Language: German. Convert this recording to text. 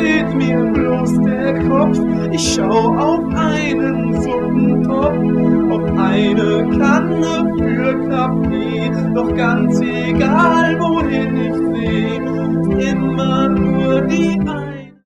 dreht mir bloß der Kopf. Ich schau auf einen Suppentopf, auf eine Kanne für Kaffee. Doch ganz egal, wohin ich seh, immer nur die